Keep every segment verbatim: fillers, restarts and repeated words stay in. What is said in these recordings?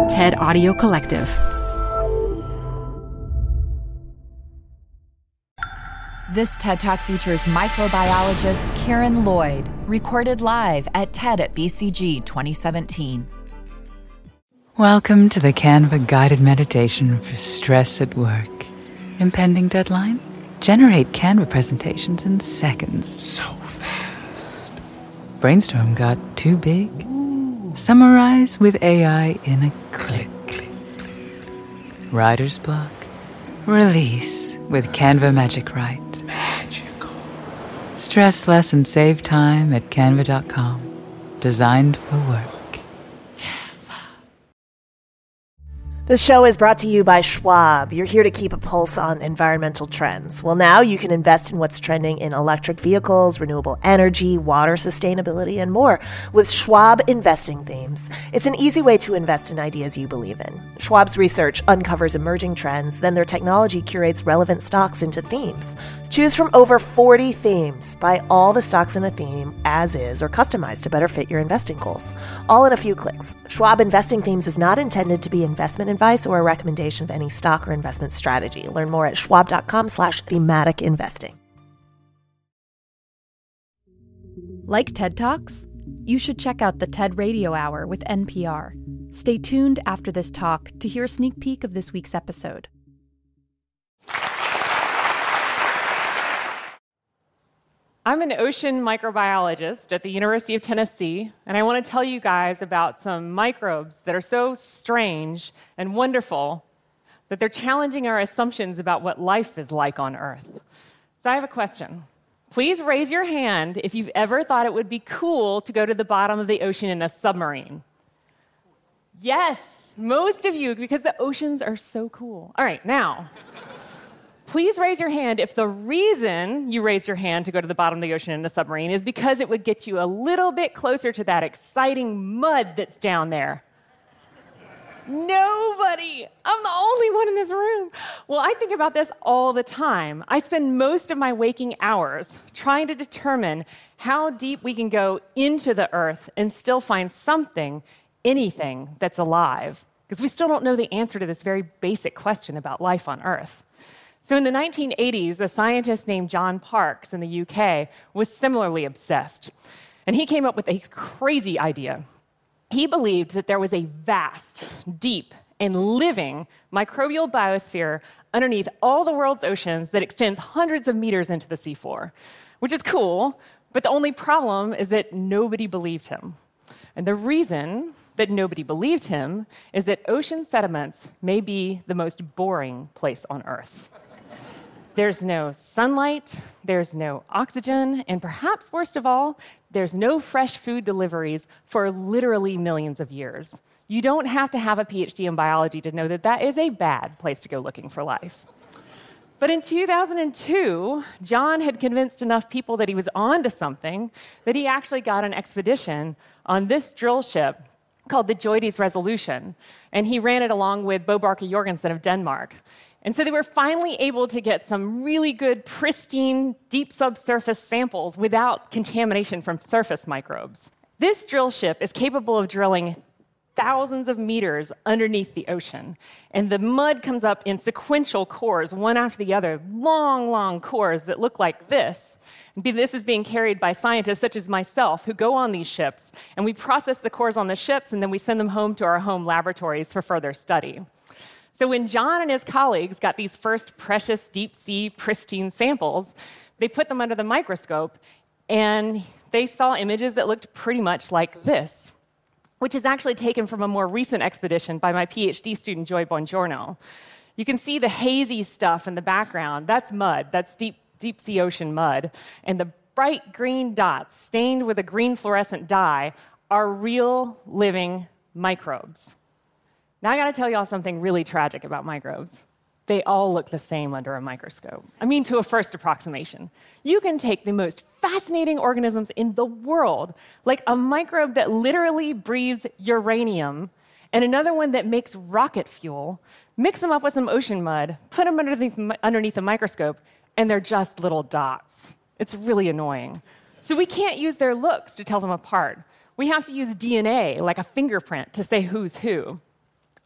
TED Audio Collective. This TED Talk features microbiologist Karen Lloyd, recorded live at TED at B C G twenty seventeen. Welcome to the Canva guided meditation for stress at work. Impending deadline? Generate Canva presentations in seconds. So fast. Brainstorm got too big? Ooh. Summarize with A I in a click. Click, click. Writer's block? Release with Canva Magic Write. Magical. Stress less and save time at canva dot com. Designed for work. This show is brought to you by Schwab. You're here to keep a pulse on environmental trends. Well, now you can invest in what's trending in electric vehicles, renewable energy, water sustainability, and more with Schwab Investing Themes. It's an easy way to invest in ideas you believe in. Schwab's research uncovers emerging trends, then their technology curates relevant stocks into themes. Choose from over forty themes. Buy all the stocks in a theme as is or customized to better fit your investing goals. All in a few clicks. Schwab Investing Themes is not intended to be investment advice or a recommendation of any stock or investment strategy. Learn more at schwab.com slash thematic investing. Like TED Talks? You should check out the TED Radio Hour with N P R. Stay tuned after this talk to hear a sneak peek of this week's episode. I'm an ocean microbiologist at the University of Tennessee, and I want to tell you guys about some microbes that are so strange and wonderful that they're challenging our assumptions about what life is like on Earth. So I have a question. Please raise your hand if you've ever thought it would be cool to go to the bottom of the ocean in a submarine. Yes, most of you, because the oceans are so cool. All right, now... Please raise your hand if the reason you raised your hand to go to the bottom of the ocean in a submarine is because it would get you a little bit closer to that exciting mud that's down there. Nobody! I'm the only one in this room. Well, I think about this all the time. I spend most of my waking hours trying to determine how deep we can go into the earth and still find something, anything, that's alive. Because we still don't know the answer to this very basic question about life on Earth. So in the nineteen eighties, a scientist named John Parkes in the U K was similarly obsessed. And he came up with a crazy idea. He believed that there was a vast, deep, and living microbial biosphere underneath all the world's oceans that extends hundreds of meters into the seafloor, which is cool, but the only problem is that nobody believed him. And the reason that nobody believed him is that ocean sediments may be the most boring place on Earth. There's no sunlight, there's no oxygen, and perhaps worst of all, there's no fresh food deliveries for literally millions of years. You don't have to have a P H D in biology to know that that is a bad place to go looking for life. But in two thousand two, John had convinced enough people that he was onto something that he actually got an expedition on this drill ship called the JOIDES Resolution, and he ran it along with Bo Barker Jorgensen of Denmark. And so they were finally able to get some really good, pristine, deep subsurface samples without contamination from surface microbes. This drill ship is capable of drilling thousands of meters underneath the ocean, and the mud comes up in sequential cores, one after the other, long, long cores that look like this. And this is being carried by scientists such as myself who go on these ships, and we process the cores on the ships, and then we send them home to our home laboratories for further study. So when John and his colleagues got these first precious deep-sea pristine samples, they put them under the microscope, and they saw images that looked pretty much like this, which is actually taken from a more recent expedition by my PhD student, Joy Bongiorno. You can see the hazy stuff in the background. That's mud. That's deep, deep-sea ocean mud. And the bright green dots stained with a green fluorescent dye are real living microbes. Now I gotta tell y'all something really tragic about microbes. They all look the same under a microscope. I mean, to a first approximation. You can take the most fascinating organisms in the world, like a microbe that literally breathes uranium, and another one that makes rocket fuel, mix them up with some ocean mud, put them underneath, underneath a microscope, and they're just little dots. It's really annoying. So we can't use their looks to tell them apart. We have to use D N A, like a fingerprint, to say who's who.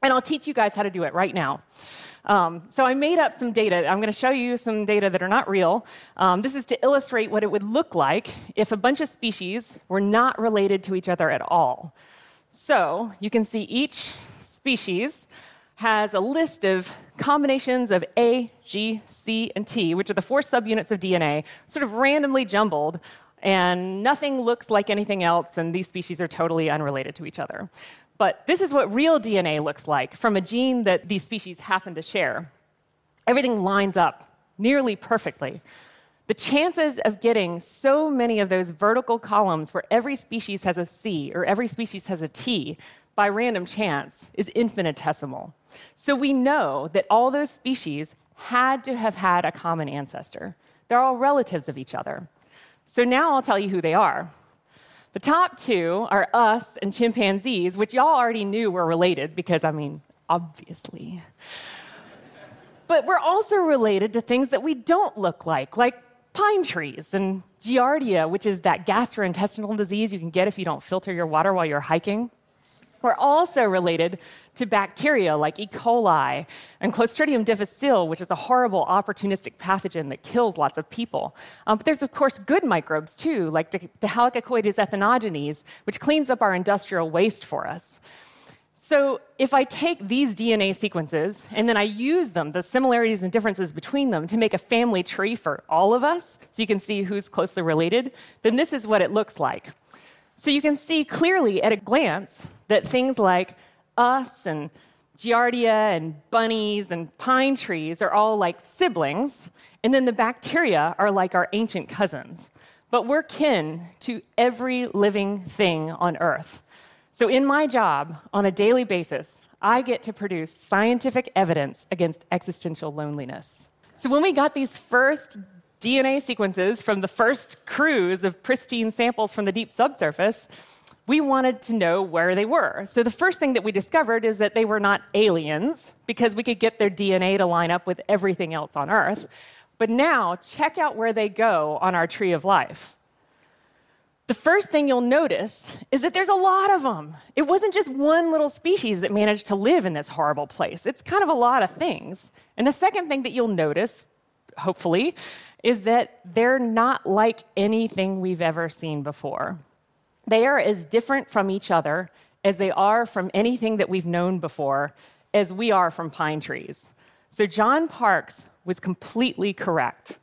And I'll teach you guys how to do it right now. Um, so I made up some data. I'm going to show you some data that are not real. Um, this is to illustrate what it would look like if a bunch of species were not related to each other at all. So you can see each species has a list of combinations of A, G, C, and T, which are the four subunits of D N A, sort of randomly jumbled, and nothing looks like anything else, and these species are totally unrelated to each other. But this is what real D N A looks like from a gene that these species happen to share. Everything lines up nearly perfectly. The chances of getting so many of those vertical columns where every species has a C or every species has a T by random chance is infinitesimal. So we know that all those species had to have had a common ancestor. They're all relatives of each other. So now I'll tell you who they are. The top two are us and chimpanzees, which y'all already knew were related because, I mean, obviously. But we're also related to things that we don't look like, like pine trees and Giardia, which is that gastrointestinal disease you can get if you don't filter your water while you're hiking. We're also related to bacteria like E. coli and Clostridium difficile, which is a horrible opportunistic pathogen that kills lots of people. Um, but there's, of course, good microbes, too, like Dihalicoides ethanogenes, which cleans up our industrial waste for us. So if I take these D N A sequences and then I use them, the similarities and differences between them, to make a family tree for all of us, so you can see who's closely related, then this is what it looks like. So you can see clearly at a glance that things like us and Giardia and bunnies and pine trees are all like siblings, and then the bacteria are like our ancient cousins. But we're kin to every living thing on Earth. So in my job, on a daily basis, I get to produce scientific evidence against existential loneliness. So when we got these first D N A sequences from the first cruise of pristine samples from the deep subsurface, we wanted to know where they were. So the first thing that we discovered is that they were not aliens, because we could get their D N A to line up with everything else on Earth. But now, check out where they go on our tree of life. The first thing you'll notice is that there's a lot of them. It wasn't just one little species that managed to live in this horrible place. It's kind of a lot of things. And the second thing that you'll notice, hopefully, is that they're not like anything we've ever seen before. They are as different from each other as they are from anything that we've known before, as we are from pine trees. So John Parks was completely correct.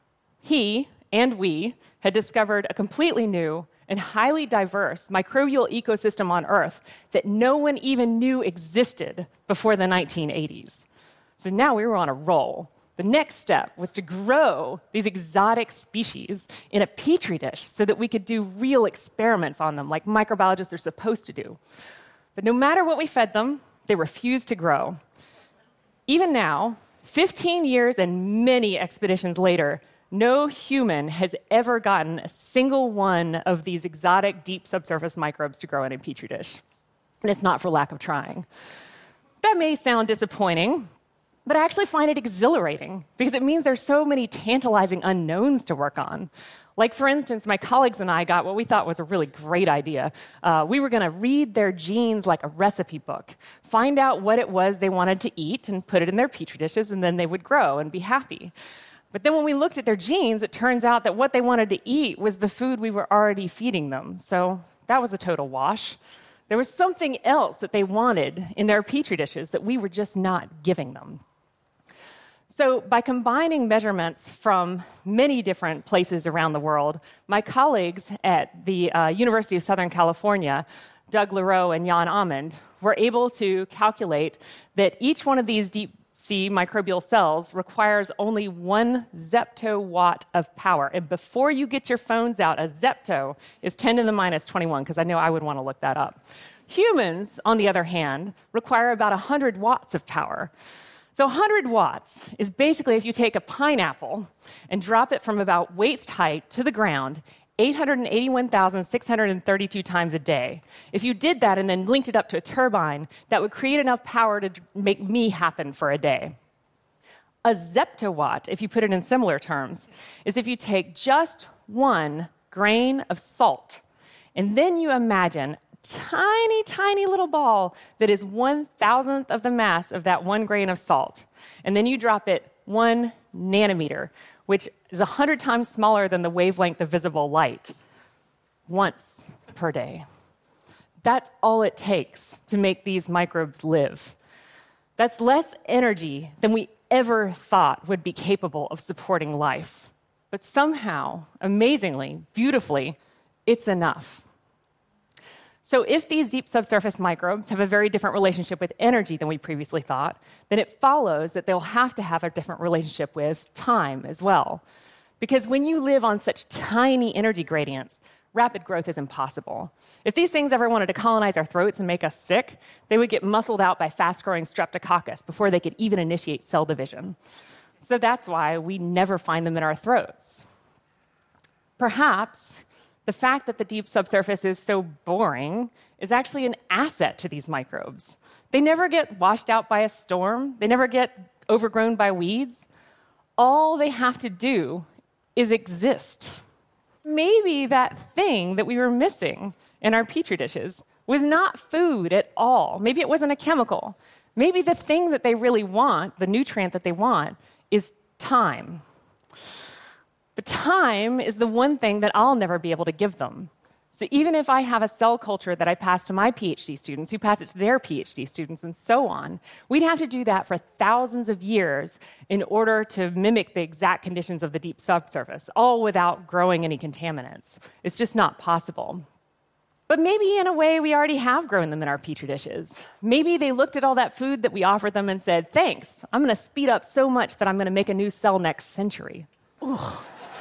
He and we had discovered a completely new and highly diverse microbial ecosystem on Earth that no one even knew existed before the nineteen eighties. So now we were on a roll. The next step was to grow these exotic species in a petri dish so that we could do real experiments on them, like microbiologists are supposed to do. But no matter what we fed them, they refused to grow. Even now, fifteen years and many expeditions later, no human has ever gotten a single one of these exotic deep subsurface microbes to grow in a petri dish. And it's not for lack of trying. That may sound disappointing, but I actually find it exhilarating because it means there's so many tantalizing unknowns to work on. Like, for instance, my colleagues and I got what we thought was a really great idea. Uh, we were going to read their genes like a recipe book, find out what it was they wanted to eat and put it in their petri dishes, and then they would grow and be happy. But then when we looked at their genes, it turns out that what they wanted to eat was the food we were already feeding them. So that was a total wash. There was something else that they wanted in their petri dishes that we were just not giving them. So by combining measurements from many different places around the world, my colleagues at the uh, University of Southern California, Doug Leroux and Jan Amund, were able to calculate that each one of these deep sea microbial cells requires only one zeptowatt of power. And before you get your phones out, a zepto is ten to the minus twenty-one, because I know I would want to look that up. Humans, on the other hand, require about one hundred watts of power. So one hundred watts is basically if you take a pineapple and drop it from about waist height to the ground eight hundred eighty-one thousand six hundred thirty-two times a day. If you did that and then linked it up to a turbine, that would create enough power to make me happen for a day. A zeptowatt, if you put it in similar terms, is if you take just one grain of salt and then you imagine tiny, tiny little ball that is one thousandth of the mass of that one grain of salt. And then you drop it one nanometer, which is one hundred times smaller than the wavelength of visible light, once per day. That's all it takes to make these microbes live. That's less energy than we ever thought would be capable of supporting life. But somehow, amazingly, beautifully, it's enough. So if these deep subsurface microbes have a very different relationship with energy than we previously thought, then it follows that they'll have to have a different relationship with time as well. Because when you live on such tiny energy gradients, rapid growth is impossible. If these things ever wanted to colonize our throats and make us sick, they would get muscled out by fast-growing streptococcus before they could even initiate cell division. So that's why we never find them in our throats. Perhaps the fact that the deep subsurface is so boring is actually an asset to these microbes. They never get washed out by a storm. They never get overgrown by weeds. All they have to do is exist. Maybe that thing that we were missing in our Petri dishes was not food at all. Maybe it wasn't a chemical. Maybe the thing that they really want, the nutrient that they want, is time. But time is the one thing that I'll never be able to give them. So even if I have a cell culture that I pass to my PhD students, who pass it to their PhD students, and so on, we'd have to do that for thousands of years in order to mimic the exact conditions of the deep subsurface, all without growing any contaminants. It's just not possible. But maybe in a way we already have grown them in our Petri dishes. Maybe they looked at all that food that we offered them and said, thanks, I'm going to speed up so much that I'm going to make a new cell next century. Ugh.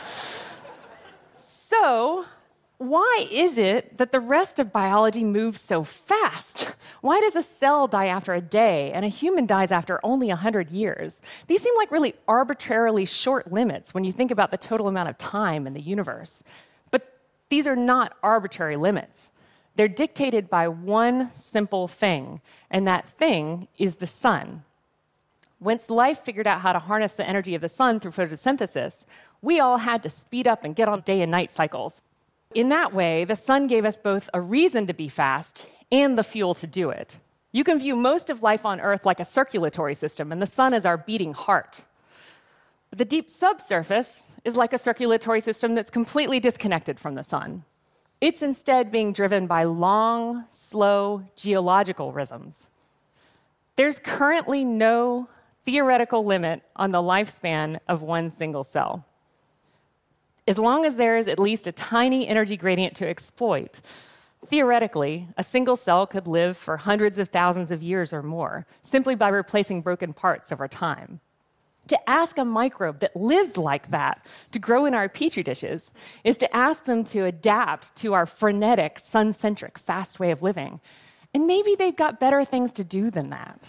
So, why is it that the rest of biology moves so fast? Why does a cell die after a day and a human dies after only one hundred years? These seem like really arbitrarily short limits when you think about the total amount of time in the universe. But these are not arbitrary limits. They're dictated by one simple thing, and that thing is the sun. Once life figured out how to harness the energy of the sun through photosynthesis, we all had to speed up and get on day and night cycles. In that way, the sun gave us both a reason to be fast and the fuel to do it. You can view most of life on Earth like a circulatory system, and the sun is our beating heart. But the deep subsurface is like a circulatory system that's completely disconnected from the sun. It's instead being driven by long, slow geological rhythms. There's currently no theoretical limit on the lifespan of one single cell. As long as there is at least a tiny energy gradient to exploit, theoretically, a single cell could live for hundreds of thousands of years or more, simply by replacing broken parts over time. To ask a microbe that lives like that to grow in our Petri dishes is to ask them to adapt to our frenetic, sun-centric, fast way of living. And maybe they've got better things to do than that.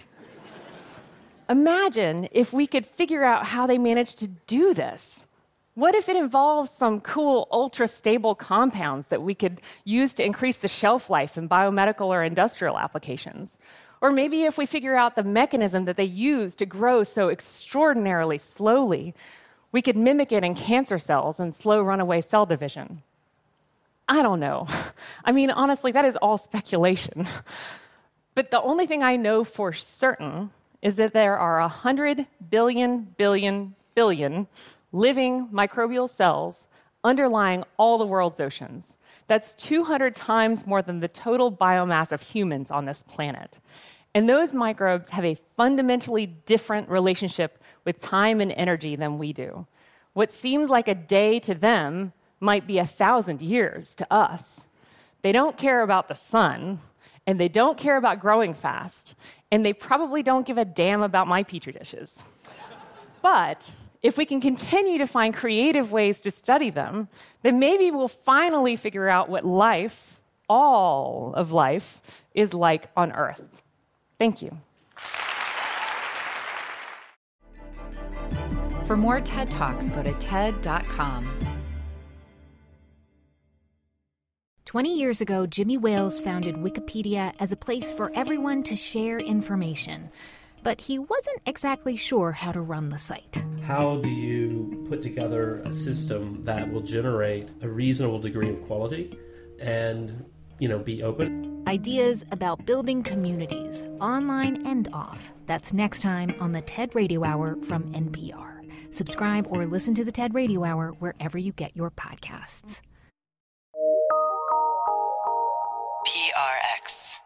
Imagine if we could figure out how they managed to do this. What if it involves some cool, ultra-stable compounds that we could use to increase the shelf life in biomedical or industrial applications? Or maybe if we figure out the mechanism that they use to grow so extraordinarily slowly, we could mimic it in cancer cells and slow runaway cell division. I don't know. I mean, honestly, that is all speculation. But the only thing I know for certain is that there are one hundred billion, billion, billion living microbial cells underlying all the world's oceans. That's two hundred times more than the total biomass of humans on this planet. And those microbes have a fundamentally different relationship with time and energy than we do. What seems like a day to them might be a thousand years to us. They don't care about the sun, and they don't care about growing fast, and they probably don't give a damn about my Petri dishes. But if we can continue to find creative ways to study them, then maybe we'll finally figure out what life, all of life, is like on Earth. Thank you. For more TED Talks, go to TED dot com. Twenty years ago, Jimmy Wales founded Wikipedia as a place for everyone to share information. But he wasn't exactly sure how to run the site. How do you put together a system that will generate a reasonable degree of quality and, you know, be open? Ideas about building communities, online and off. That's next time on the TED Radio Hour from N P R. Subscribe or listen to the TED Radio Hour wherever you get your podcasts. P R X.